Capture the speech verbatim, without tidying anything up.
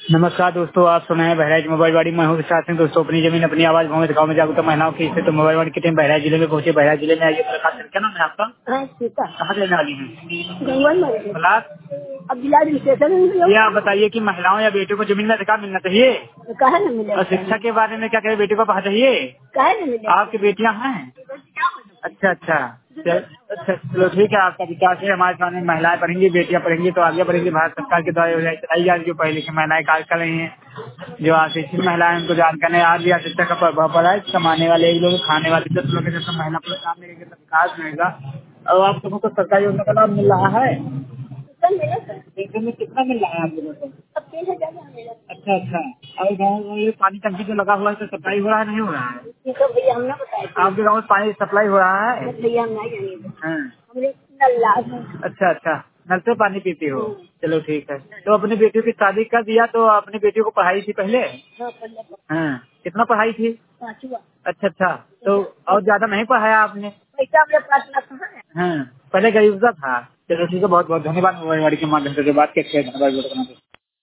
नमस्कार दोस्तों, आप सुना है बहराइच मोबाइल वाड़ी। मैं हूँ विशाल सिंह। दोस्तों, अपनी जमीन अपनी आवाज गाँव में गाँव में जागरूकता महिलाओं की इससे तो मोबाइल वाड़ी की टीम बहराइच जिले में पहुंचे। बहराइच जिले में आइए। मुलाकात करके। क्या नाम है आपका? हाँ, सीता। कहाँ से रहने वाली हैं? गंगवार मारे। ब्लाक। अब जिला स्टेशन में ये आप बताइए कि महिलाओं या बेटियों को जमीन में अधिकार मिलना चाहिए कहा न मिले और शिक्षा के बारे में क्या कहे? बेटी को पढ़ा चाहिए? कहा न मिले आपकी बेटियां हैं? अच्छा अच्छा। चल- अच्छा चलो ठीक है। आपका विकास है। हमारे सामने महिलाएं पढ़ेंगी, बेटियां पढ़ेंगी तो आगे बढ़ेंगी। भारत सरकार के द्वारा योजना चलाई जा रही है। जो पढ़ी लिखी महिलाएं कार्य कर रही हैं, जो अशिक्षित महिलाएं उनको जानकारी है। आज भी शिक्षा का प्रभाव पड़ा है। कमाने वाले एक लोग, खाने वाले दस लोग, जब तक महिला पुरुष काम करेंगे तब विकास मिलेगा। और आप लोगों को सरकारी योजना का लाभ मिल रहा है? कल मिला सर। एक दिन में कितना मिल रहा है आप लोगों को? अब तीन हजार यहाँ मिला। अच्छा अच्छा। और गाँव में ये पानी टंकी जो लगा हुआ है तो सप्लाई हो रहा है नहीं हो रहा है? ये तो भैया हमने बताया था। आपके गाँव में पानी सप्लाई हो रहा है? बस भैया हम नहीं जाएंगे। हाँ। हमने नल्ला है। अच्छा अच्छा। नल से पानी पीती हो? चलो ठीक है। तो अपनी बेटी की शादी कर दिया तो अपनी बेटी को पढ़ाई थी पहले? हाँ, पल्ला पर हाँ। कितना पढ़ाई थी? पाँचवा। अच्छा अच्छा। तो और ज्यादा नहीं पढ़ाया आपने? पैसा अपने पास ना कहाँ है। हाँ। पहले गरीबता था। चलो ठीक है। बहुत बहुत धन्यवाद मोबाइल वाड़ी के माध्यम से जो बात के।